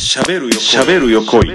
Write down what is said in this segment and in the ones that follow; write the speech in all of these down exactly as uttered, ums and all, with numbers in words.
しゃべるよしゃべるよこい。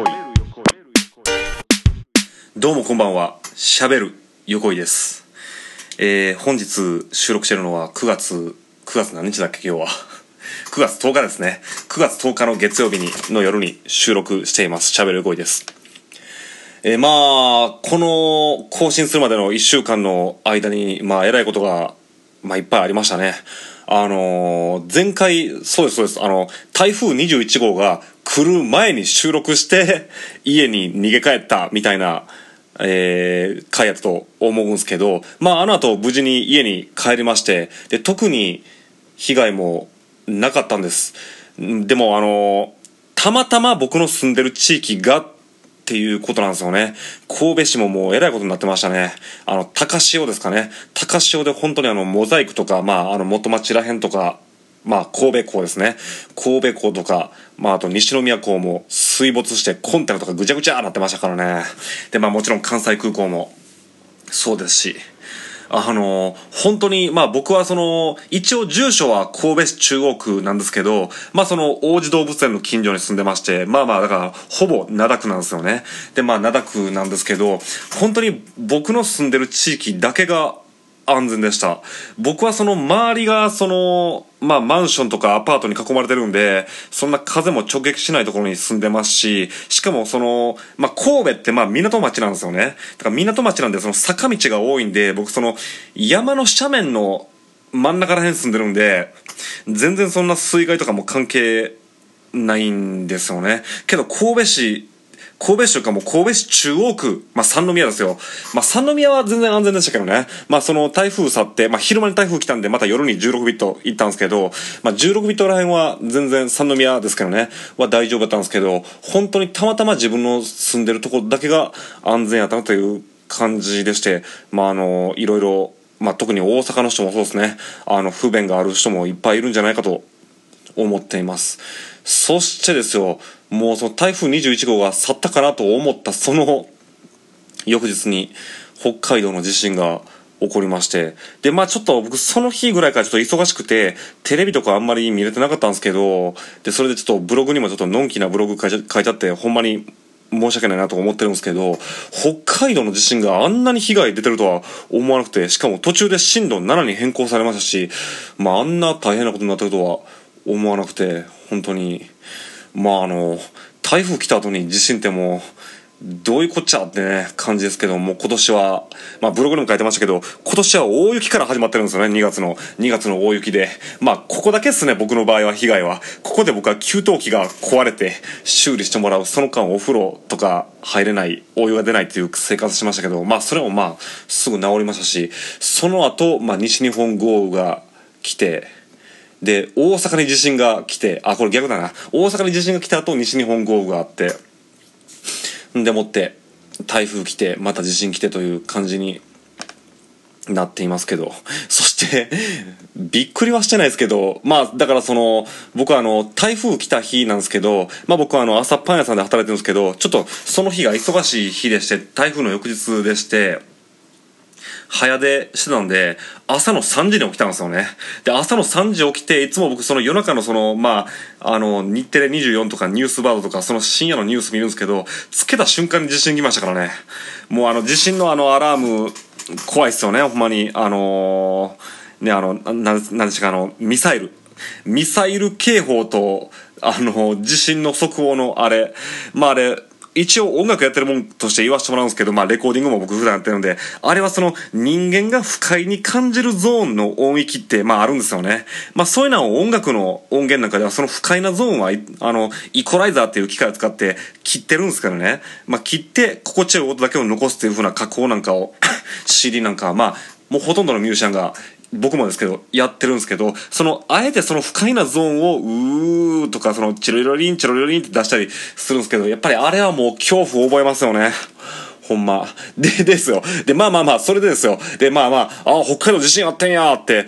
どうもこんばんは、しゃべるよこいです。えー、本日収録してるのはくがつくがつ何日だっけ今日はくがつとおかですね。くがつとおかの月曜日にの夜に収録しています。しゃべるよこいです。えー、まあこの更新するまでのいっしゅうかんの間にまあえらいことがまあいっぱいありましたね。あのー、前回そうですそうですあの台風にじゅういちごうが来る前に収録して家に逃げ帰ったみたいな、えー、回やったと思うんですけど、まああの後無事に家に帰りまして、で特に被害もなかったんです。でもあのー、たまたま僕の住んでる地域がっていうことなんですよね。神戸市ももうえらいことになってましたね。あの高潮ですかね。高潮で本当にあのモザイクとか、まああの元町らへんとか、まあ神戸港ですね。神戸港とか、まああと西宮港も水没してコンテナとかぐちゃぐちゃなってましたからね。でまあもちろん関西空港もそうですし。あの本当にまあ僕はその一応住所は神戸市中央区なんですけど、まあその王子動物園の近所に住んでまして、まあまあだからほぼ灘区なんですよね。でまあ灘区なんですけど、本当に僕の住んでる地域だけが安全でした。僕はその周りがそのまあマンションとかアパートに囲まれてるんで、そんな風も直撃しないところに住んでますし、しかもそのまあ神戸ってまあ港町なんですよね。だから港町なんでその坂道が多いんで、僕その山の斜面の真ん中ら辺住んでるんで、全然そんな水害とかも関係ないんですよね。けど神戸市神戸市とかも神戸市中央区、まあ三宮ですよ。まあ三宮は全然安全でしたけどね。まあその台風去って、まあ昼間に台風来たんで、また夜にじゅうろくビット行ったんですけど、まあじゅうろくビットらへんは全然三宮ですけどね、は大丈夫だったんですけど、本当にたまたま自分の住んでるとこだけが安全やったなという感じでして、まああの、いろいろ、まあ特に大阪の人もそうですね、あの不便がある人もいっぱいいるんじゃないかと思っています。そしてですよ、もうその台風にじゅういちごうが去ったかなと思ったその翌日に北海道の地震が起こりまして、でまあちょっと僕その日ぐらいからちょっと忙しくてテレビとかあんまり見れてなかったんですけど、でそれでちょっとブログにもちょっとのんきなブログ書いちゃ書いてあって、ほんまに申し訳ないなと思ってるんですけど、北海道の地震があんなに被害出てるとは思わなくて、しかも途中で震度ななに変更されましたし、まああんな大変なことになってるとは思わなくて、本当にまああの台風来た後に地震ってもうどういうこっちゃってね感じですけども、今年はまあブログにも書いてましたけど、今年は大雪から始まってるんですよね。にがつのにがつの大雪で、まあここだけですね、僕の場合は被害は。ここで僕は給湯器が壊れて修理してもらう、その間お風呂とか入れない、お湯が出ないっていう生活しましたけど、まあそれもまあすぐ治りましたし、その後まあ西日本豪雨が来て、で大阪に地震が来て、あこれ逆だな、大阪に地震が来た後西日本豪雨があって、でもって台風来てまた地震来てという感じになっていますけど、そしてびっくりはしてないですけど、まあだからその僕はあの台風来た日なんですけど、まあ僕はあの朝パン屋さんで働いてるんですけど、ちょっとその日が忙しい日でして、台風の翌日でして早出してたんで朝のさんじに起きたんですよね。で朝のさんじ起きて、いつも僕その夜中のそのまああの日テレにじゅうよんとかニュースバードとかその深夜のニュース見るんですけど、つけた瞬間に地震来ましたからね。もうあの地震のあのアラーム怖いっすよね、ほんまに。あのー、ねあのななんでしたか、あのミサイルミサイル警報とあの地震の速報のあれ、まああれ一応音楽やってるもんとして言わせてもらうんですけど、まあレコーディングも僕普段やってるんで、あれはその人間が不快に感じるゾーンの音域ってまああるんですよね。まあそういうのを音楽の音源なんかではその不快なゾーンはあのイコライザーっていう機械を使って切ってるんですけどね。まあ切って心地よい音だけを残すっていう風な加工なんかをシーディー なんかはまあもうほとんどのミュージシャンが、僕もですけどやってるんですけど、そのあえてその不快なゾーンをうーとかそのチロリロリンチロリロリンって出したりするんですけど、やっぱりあれはもう恐怖を覚えますよね、ほんま。でですよ。でまあまあまあそれでですよ。でまあまああ北海道地震あってんやーって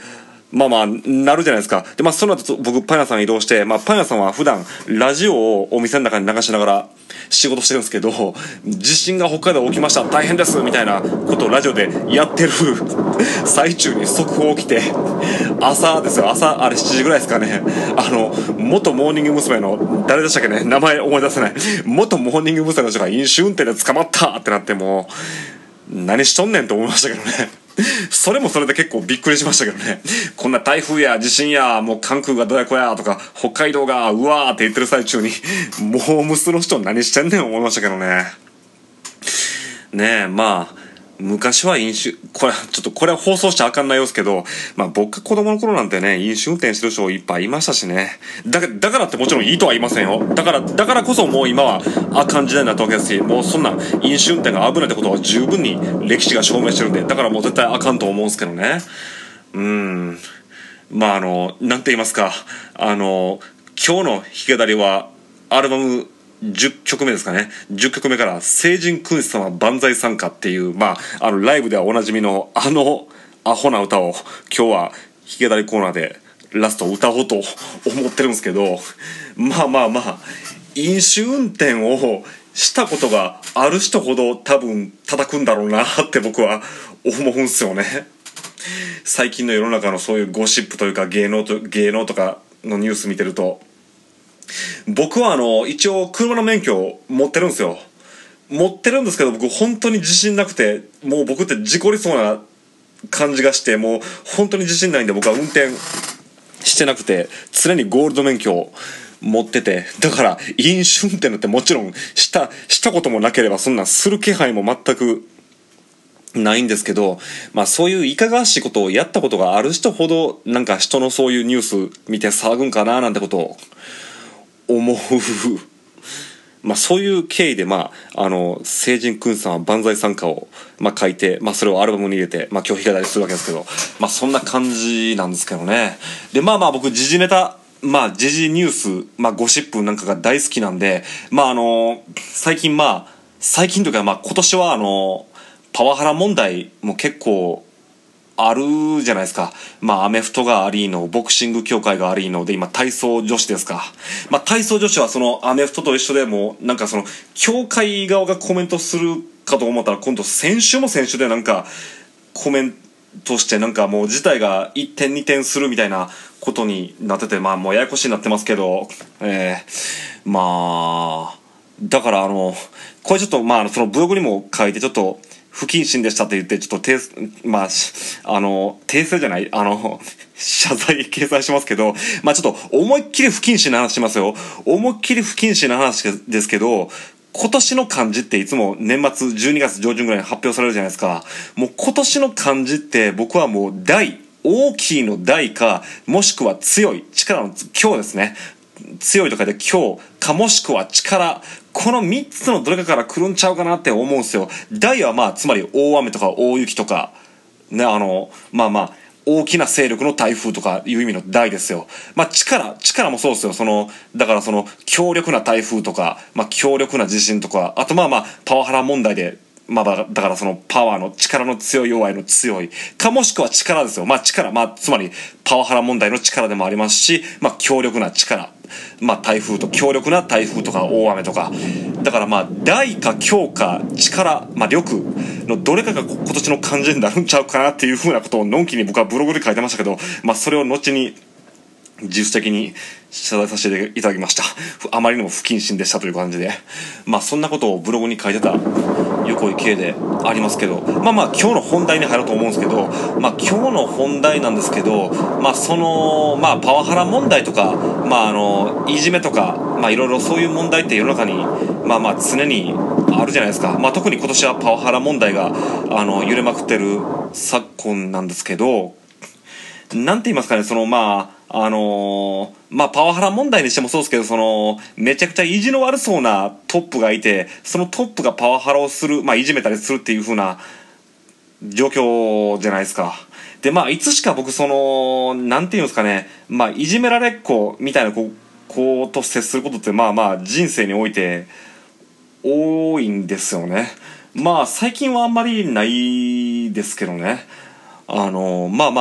まあまあなるじゃないですか。でまあその後僕パン屋さん移動して、まあパン屋さんは普段ラジオをお店の中に流しながら仕事してるんですけど、地震が北海道起きました大変ですみたいなことをラジオでやってる最中に速報起きて、朝ですよ、朝あれしちじぐらいですかね、あの元モーニング娘。の誰でしたっけね、名前思い出せない、元モーニング娘。の人が飲酒運転で捕まったってなって、もう何しとんねんと思いましたけどね。それもそれで結構びっくりしましたけどね。こんな台風や地震やもう関空がどやこやとか北海道がうわーって言ってる最中にモームスの人何してんねん思いましたけどね。ねえ、まあ昔は飲酒、これちょっとこれは放送しちゃあかんないようですけど、まあ僕が子供の頃なんてね、飲酒運転してる人いっぱいいましたしね。だだからってもちろんいいとは言いませんよ。だからだからこそもう今はあかん時代になったわけですし、もうそんな飲酒運転が危ないってことは十分に歴史が証明してるんで、だからもう絶対あかんと思うんですけどね。うーん、まああのなんて言いますか、あの今日の弾き語りはアルバムじゅっきょくめですかね。じゅっきょくめから聖人君主様万歳参加っていう、まああのライブではおなじみのあのアホな歌を今日は弾き語りコーナーでラスト歌おうと思ってるんですけど、まあまあまあ飲酒運転をしたことがある人ほど多分叩くんだろうなって僕は思うんすよね。最近の世の中のそういうゴシップというか芸能と芸能とかのニュース見てると、僕はあの一応車の免許を持ってるんですよ。持ってるんですけど僕本当に自信なくて、もう僕って事故りそうな感じがして、もう本当に自信ないんで僕は運転してなくて、常にゴールド免許を持ってて、だから飲酒運転なんてもちろんしたしたこともなければそんなんする気配も全くないんですけど、まあそういういかがわしいことをやったことがある人ほどなんか人のそういうニュース見て騒ぐんかななんてことを思うまあそういう経緯で、まああの聖人君さんは万歳参加をまあ書いて、まあそれをアルバムに入れて、まあ今日弾き語りするわけですけど、まあそんな感じなんですけどね。でまあまあ僕時事ネタ、まあ時事ニュース、まあゴシップなんかが大好きなんで、まああの最近まあ最近というかまあ今年はあのパワハラ問題も結構あるじゃないですか。まあアメフトがありの、ボクシング協会がありので、今体操女子ですか。まあ体操女子はそのアメフトと一緒でもなんかその協会側がコメントするかと思ったら、今度選手も選手でなんかコメントしてなんかもう事態が一転二転するみたいなことになってて、まあもうややこしになってますけど、えー、まあだからあのこれちょっとまあそのブログにも書いてちょっと不謹慎でしたって言ってちょっと訂まああの訂正じゃないあの謝罪掲載しますけど、まあちょっと思いっきり不謹慎な話しますよ。思いっきり不謹慎な話ですけど、今年の漢字っていつも年末じゅうにがつ上旬ぐらいに発表されるじゃないですか。もう今年の漢字って僕はもう大、大きいの大か、もしくは強い、力の強ですね。強いとかで強か、もしくは力、このみっつのどれかから来るんちゃうかなって思うんですよ。大はまあつまり大雨とか大雪とかね、あのまあまあ大きな勢力の台風とかいう意味の大ですよ。まあ力力もそうですよ。そのだからその強力な台風とか、まあ強力な地震とか、あとまあまあパワハラ問題で、まあだからそのパワーの力の強い弱いの強いか、もしくは力ですよ。まあ力、まあつまりパワハラ問題の力でもありますし、まあ強力な力、まあ台風と強力な台風とか大雨とか、だからまあ大か強か力、まあ力のどれかが今年の漢字になるんちゃうかなっていうふうなことをのんきに僕はブログで書いてましたけど、まあそれを後に自主的に謝罪させていただきました。あまりにも不謹慎でしたという感じで、まあそんなことをブログに書いてた横井圭でありますけど、まあまあ今日の本題に入ろうと思うんですけど、まあ今日の本題なんですけど、まあそのまあパワハラ問題とか、まああのいじめとか、まあいろいろそういう問題って世の中にまあまあ常にあるじゃないですか。まあ特に今年はパワハラ問題があの揺れまくってる昨今なんですけど、なんて言いますかね、そのまああのー、まあパワハラ問題にしてもそうですけど、そのめちゃくちゃ意地の悪そうなトップがいて、そのトップがパワハラをする、まあいじめたりするっていう風な状況じゃないですか。でまあいつしか僕そのなんて言うんですかね、まあいじめられっ子みたいな子子と接することってまあまあ人生において多いんですよね。まあ最近はあんまりないですけどね。あのまあまあ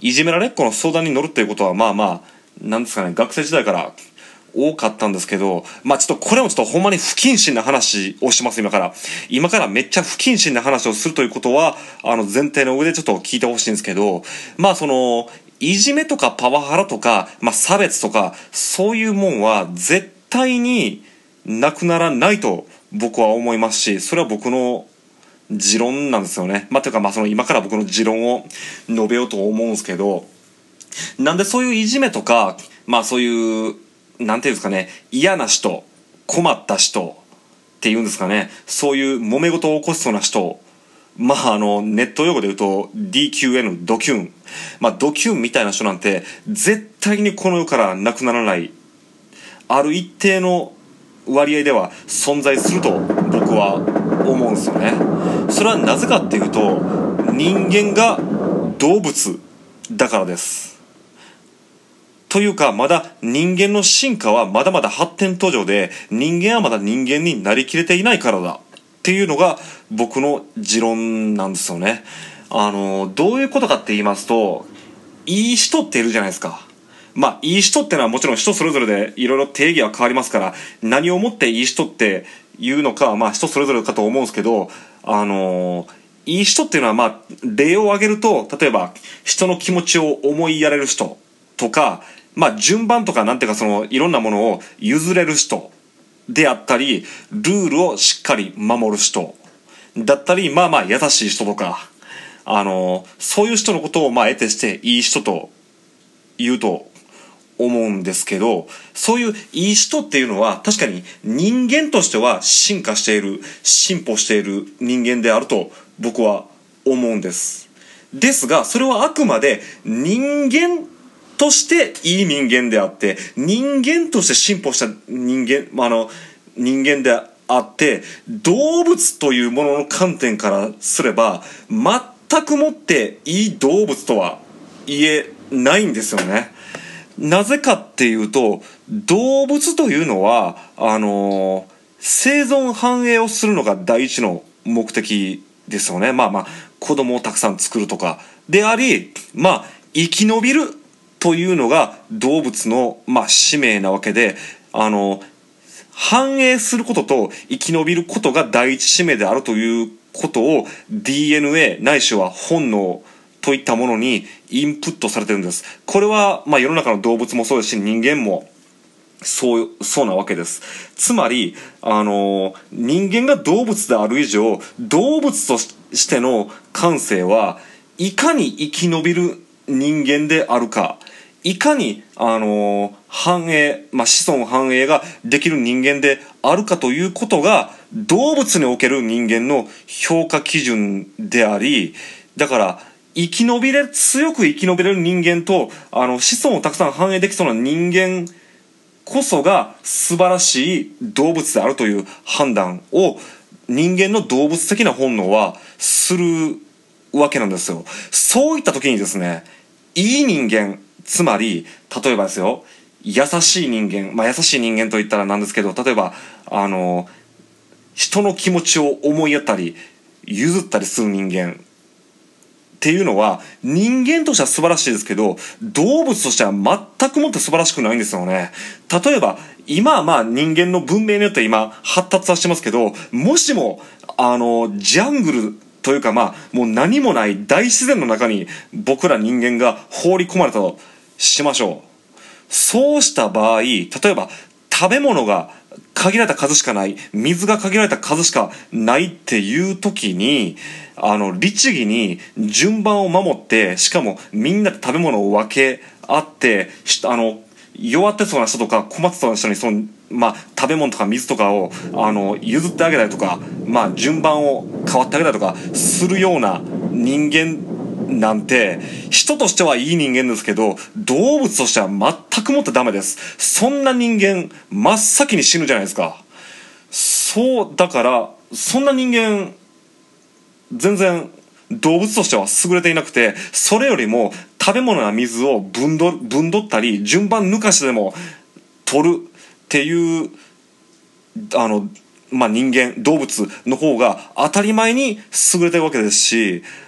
いじめられっ子の相談に乗るっていうことはまあまあなんですかね、学生時代から多かったんですけど、まあちょっとこれもちょっとほんまに不謹慎な話をします。今から今からめっちゃ不謹慎な話をするということはあの前提の上でちょっと聞いてほしいんですけど、まあそのいじめとかパワハラとか、まあ、差別とかそういうもんは絶対になくならないと僕は思いますし、それは僕の持論なんですよね。まあというかまあその今から僕の持論を述べようと思うんですけど、なんでそういういじめとかまあそういうなんていうんですかね、嫌な人、困った人っていうんですかね、そういう揉め事を起こしそうな人、まああのネット用語で言うと ディーキューエヌ ドキュン、まあドキュンみたいな人なんて絶対にこの世からなくならない、ある一定の割合では存在すると僕は思うんですよね。それはなぜかっていうと、人間が動物だからです。というか、まだ人間の進化はまだまだ発展途上で、人間はまだ人間になりきれていないからだっていうのが僕の持論なんですよね。あのどういうことかって言いますと、いい人っているじゃないですか。まあいい人ってのはもちろん人それぞれでいろいろ定義は変わりますから、何をもっていい人っていうのかはまあ人それぞれかと思うんですけど、あのいい人っていうのはまあ例を挙げると、例えば人の気持ちを思いやれる人とか、まあ順番とかなんていうかそのいろんなものを譲れる人であったり、ルールをしっかり守る人だったり、まあまあ優しい人とか、あのそういう人のことをまあ得てしていい人と言うと思うんですけど、そういういい人っていうのは確かに人間としては進化している、進歩している人間であると僕は思うんです。ですがそれはあくまで人間としていい人間であって、人間として進歩した人間、あの人間であって、動物というものの観点からすれば全くもっていい動物とは言えないんですよね。なぜかっていうと、動物というのはあの生存繁栄をするのが第一の目的ですよね。まあまあ子供をたくさん作るとかであり、まあ生き延びるというのが動物の、まあ、使命なわけで、あの繁栄することと生き延びることが第一使命であるということを ディーエヌエー ないしは本能といったものにインプットされてるんです。これは、まあ、世の中の動物もそうですし人間もそうそうなわけです。つまりあの人間が動物である以上、動物としての感性はいかに生き延びる人間であるか、いかにあの繁栄、まあ、子孫繁栄ができる人間であるかということが動物における人間の評価基準であり、だから生き延びれ強く生き延びれる人間とあの子孫をたくさん繁栄できそうな人間こそが素晴らしい動物であるという判断を人間の動物的な本能はするわけなんですよ。そういった時にですね、いい人間、つまり例えばですよ、優しい人間、まあ優しい人間と言ったらなんですけど、例えばあの人の気持ちを思いやったり譲ったりする人間っていうのは人間としては素晴らしいですけど、動物としては全くもって素晴らしくないんですよね。例えば今はまあ人間の文明によって今発達はしてますけど、もしもあのジャングルというかまあもう何もない大自然の中に僕ら人間が放り込まれたとしましょう。そうした場合、例えば食べ物が限られた数しかない、水が限られた数しかないっていう時に、あの律儀に順番を守って、しかもみんなで食べ物を分け合って、あの弱ってそうな人とか困ってそうな人にその、まあ、食べ物とか水とかをあの譲ってあげたりとか、まあ、順番を変わってあげたりとかするような人間なんて、人としてはいい人間ですけど動物としては全くもってダメです。そんな人間真っ先に死ぬじゃないですか。そうだからそんな人間全然動物としては優れていなくて、それよりも食べ物や水を分取分取ったり順番抜かしてでも取るっていうあの、まあ、人間動物の方が当たり前に優れてるわけですし、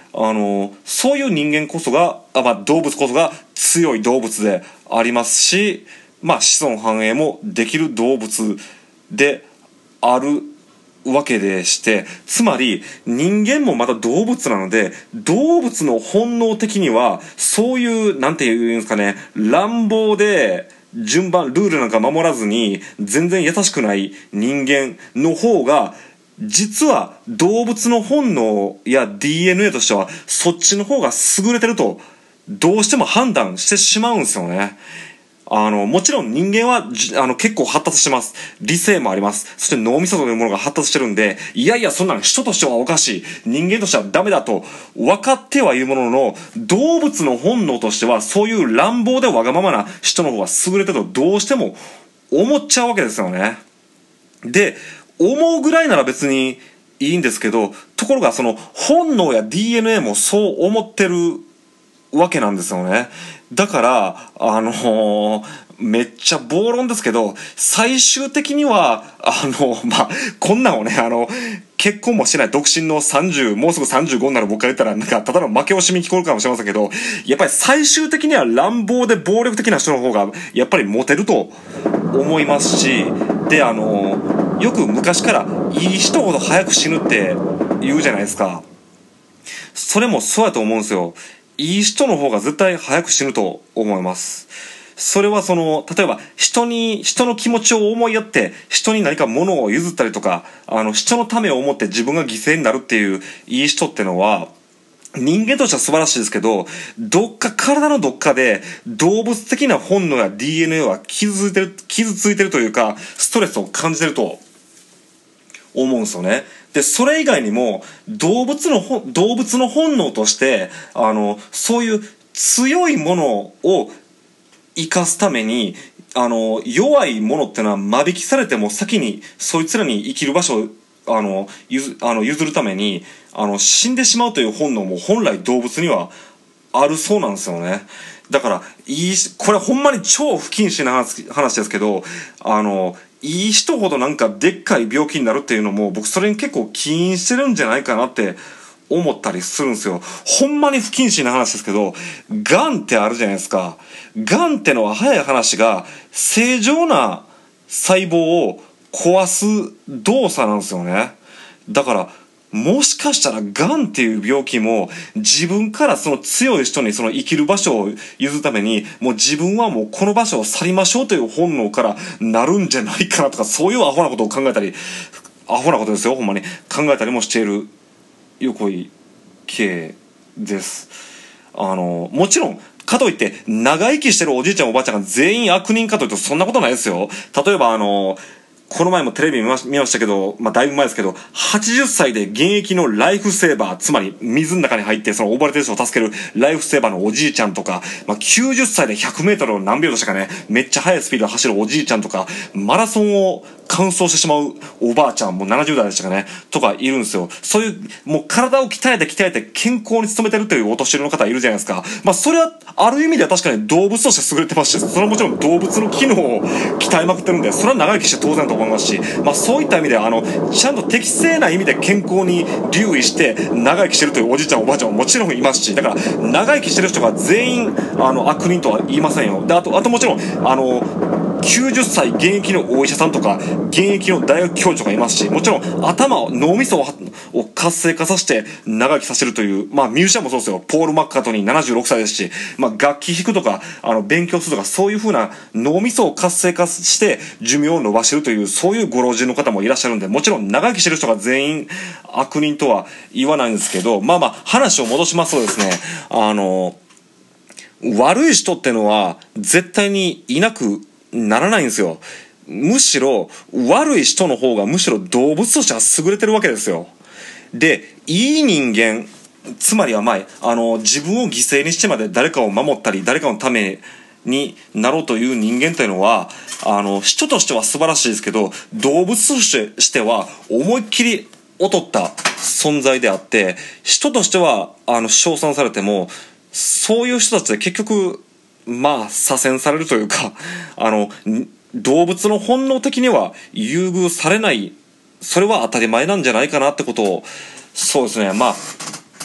あのそういう人間こそがあ、まあ、動物こそが強い動物でありますし、まあ、子孫繁栄もできる動物であるわけでして、つまり人間もまた動物なので、動物の本能的にはそういうなんていうんですかね、乱暴で順番ルールなんか守らずに全然優しくない人間の方が実は動物の本能や ディーエヌエー としてはそっちの方が優れてるとどうしても判断してしまうんですよね。あのもちろん人間はあの結構発達してます。理性もあります。そして脳みそというものが発達してるんで、いやいやそんなの人としてはおかしい、人間としてはダメだと分かってはいるものの、動物の本能としてはそういう乱暴でわがままな人の方が優れてるとどうしても思っちゃうわけですよね。で思うぐらいなら別にいいんですけど、ところがその本能や ディーエヌエー もそう思ってるわけなんですよね。だからあのー、めっちゃ暴論ですけど、最終的にはあのまあこんなんをね、あの結婚もしてない独身のさんじゅう、もうすぐさんじゅうごになる僕が言ったらなんかただの負け惜しみに聞こえるかもしれませんけど、やっぱり最終的には乱暴で暴力的な人の方がやっぱりモテると思いますし、であのよく昔からいい人ほど早く死ぬって言うじゃないですか。それもそうやと思うんですよ。いい人の方が絶対早く死ぬと思います。それはその例えば人に人の気持ちを思いやって人に何か物を譲ったりとか、あの人のためを思って自分が犠牲になるっていういい人ってのは人間としては素晴らしいですけど、どっか体のどっかで動物的な本能や ディーエヌエー は傷ついてる傷ついてるというか、ストレスを感じてると思うんですよね。でそれ以外にも動物の動物の本能としてあのそういう強いものを生かすためにあの弱いものってのは間引きされても先にそいつらに生きる場所をあの譲あの譲るためにあの死んでしまうという本能も本来動物にはあるそうなんですよね。だからいいこれほんまに超不謹慎な 話, 話ですけど、あのいい人ほどなんかでっかい病気になるっていうのも僕それに結構起因してるんじゃないかなって思ったりするんですよ。ほんまに不謹慎な話ですけど、がんってあるじゃないですか。がんってのは早い話が正常な細胞を壊す動作なんですよね。だからもしかしたらがんっていう病気も自分からその強い人にその生きる場所を譲るためにもう自分はもうこの場所を去りましょうという本能からなるんじゃないかなとか、そういうアホなことを考えたり、アホなことですよほんまに考えたりもしている横井圭です。あのもちろんかといって長生きしてるおじいちゃんおばあちゃんが全員悪人かというとそんなことないですよ。例えばあのこの前もテレビ見ましたけど、まあだいぶ前ですけど、はちじゅっさいで現役のライフセーバー、つまり水の中に入ってその溺れてる人を助けるライフセーバーのおじいちゃんとか、まあきゅうじゅっさいでひゃくメートルを何秒でしたかね、めっちゃ速いスピードで走るおじいちゃんとか、マラソンを完走してしまうおばあちゃんもななじゅうだいでしたかね、とかいるんですよ。そういう、もう体を鍛えて鍛えて健康に努めてるというお年寄りの方いるじゃないですか。まあそれはある意味では確かに動物として優れてますし、それはもちろん動物の機能を鍛えまくってるんで、それは長生きして当然だと思いますし、まあそういった意味ではあのちゃんと適正な意味で健康に留意して長生きしてるというおじいちゃんおばあちゃんももちろんいますし、だから長生きしてる人が全員あの悪人とは言いませんよ。であとあともちろんあのきゅうじゅっさい現役のお医者さんとか現役の大学教授がいますし、もちろん頭を脳みそを活性化させて長生きさせるという、まあミュージシャンもそうですよ。ポール・マッカートニーななじゅうろくさいですし、まあ楽器弾くとかあの勉強するとか、そういう風な脳みそを活性化して寿命を伸ばしてるという、そういうご老人の方もいらっしゃるんで、もちろん長生きしてる人が全員悪人とは言わないんですけど、まあまあ話を戻しますとですね、あの悪い人ってのは絶対にいなくならないんですよ。むしろ悪い人の方がむしろ動物としては優れてるわけですよ。でいい人間、つまりはまあ、あの自分を犠牲にしてまで誰かを守ったり誰かのためになろうという人間というのはあの人としては素晴らしいですけど、動物としてしては思いっきり劣った存在であって、人としてはあの称賛されてもそういう人たちで結局まあ左遷されるというか、あの動物の本能的には優遇されない、それは当たり前なんじゃないかなってことを、そうですね、まあ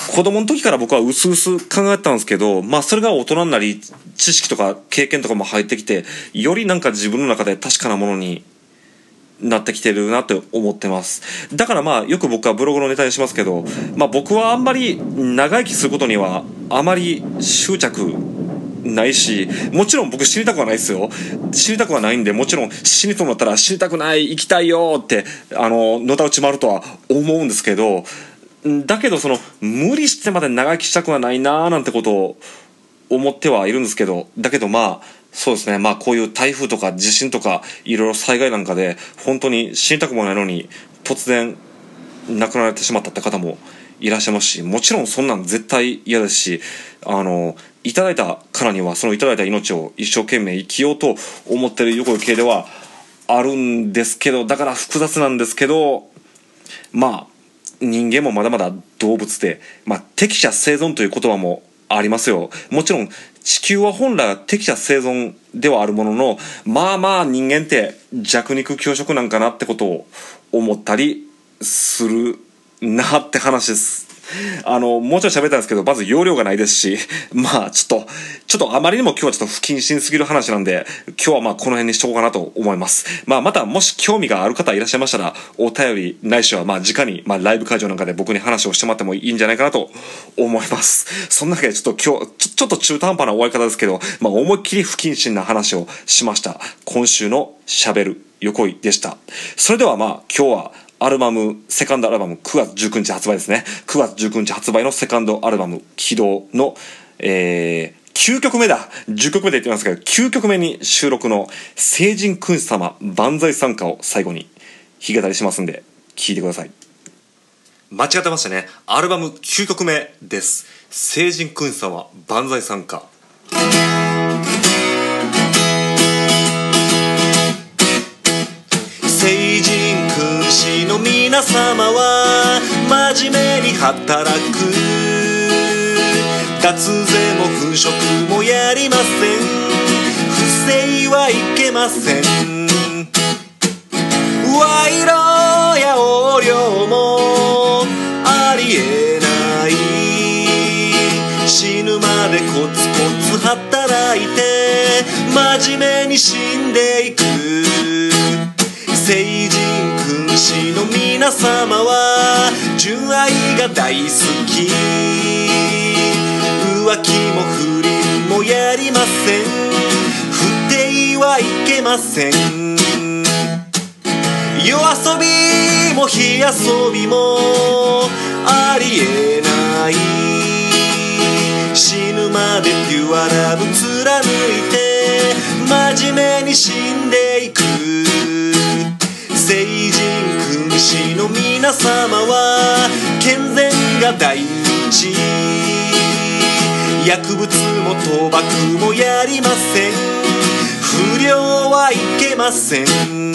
子供の時から僕はうすうす考えてたんですけど、まあそれが大人になり、知識とか経験とかも入ってきて、よりなんか自分の中で確かなものになってきてるなって思ってます。だからまあよく僕はブログのネタにしますけど、まあ僕はあんまり長生きすることにはあまり執着ないし、もちろん僕死にたくはないですよ。死にたくはないんで、もちろん死にと思ったら死にたくない、生きたいよってあののたうち回るとは思うんですけど、だけどその無理してまで長生きしたくはないなーなんてことを思ってはいるんですけど、だけどまあそうですね、まあこういう台風とか地震とかいろいろ災害なんかで本当に死にたくもないのに突然亡くなられてしまったって方もいらっしゃいますし、もちろんそんなん絶対嫌ですし、あのいただいたからにはそのいただいた命を一生懸命生きようと思ってる横井系ではあるんですけど、だから複雑なんですけど、まあ人間もまだまだ動物で、まあ適者生存という言葉もありますよ。もちろん地球は本来は適者生存ではあるものの、まあまあ人間って弱肉強食なんかなってことを思ったりするなって話です。あのもうちょい喋ったんですけど、まず容量がないですし、まあちょっとちょっとあまりにも今日はちょっと不謹慎すぎる話なんで、今日はまあこの辺にしとこうかなと思います。まあまたもし興味がある方いらっしゃいましたら、お便りないしはまあ直にまあライブ会場なんかで僕に話をしてもらってもいいんじゃないかなと思います。そんなわけでちょっと今日ちょちょっと中途半端な終わり方ですけど、まあ思いっきり不謹慎な話をしました。今週のしゃべる横井でした。それではまあ今日はアルバム、セカンドアルバムくがつじゅうくにち発売ですね。くがつじゅうくにち発売のセカンドアルバム起動の、えー、きゅうきょくめだ。じゅっきょくめで言ってますけど、きゅうきょくめに収録の聖人君主様万歳賛歌を最後に弾き語りしますんで、聴いてください。間違ってましたね。アルバムきゅうきょくめです。聖人君主様万歳賛歌。聖人君主の皆様は真面目に働く、脱税も粉飾もやりません、不正はいけません、賄賂や横領もありえない、死ぬまでコツコツ働いて真面目に死んでいく、聖人君主の皆様は純愛が大好き、浮気も不倫もやりません、不貞はいけません、夜遊びも火遊びもありえない、死ぬまでピュアラブ貫いて真面目に死んでいく、聖人君主の皆様は健全が第一、薬物も賭博もやりません、不良はいけません、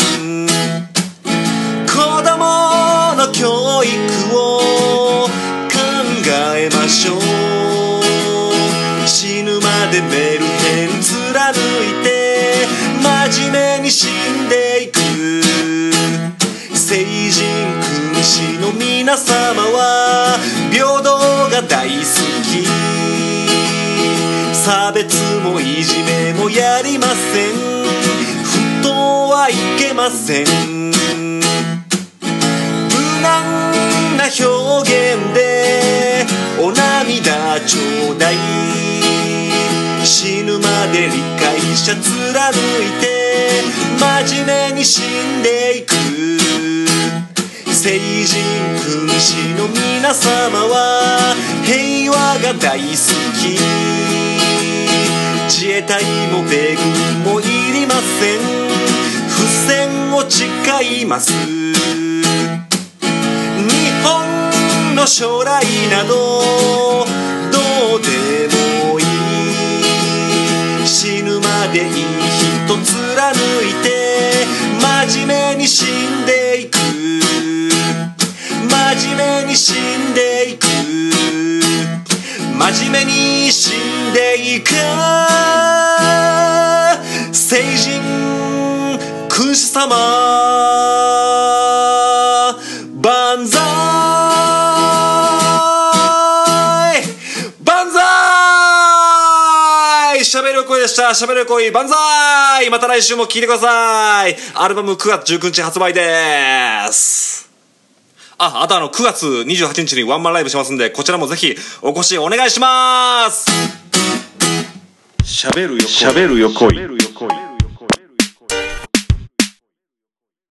子供の教育を考えましょう、死ぬまでメルヘン貫いて真面目に死んでいく、聖人君主の皆様は平等が大好き、差別もいじめもやりません、不当はいけません、無難な表現でお涙ちょうだい、死ぬまで理解者貫いて真面目に死んでいく、聖人君主の皆様は平和が大好き、自衛隊も米軍もいりません、不戦を誓います、日本の将来などどうでもいい、死ぬまでいい人貫いて真面目に死んでいく、真面目に死んでいく、真面目に死んでいく、聖人君主様万歳。 でした。しゃべる恋万歳。また来週も聴いてください。アルバムくがつじゅうくにち発売です。あ、あとあのくがつにじゅうはちにちにワンマンライブしますんで、こちらもぜひお越しお願いします。しゃべるよ恋。しゃべるよ恋。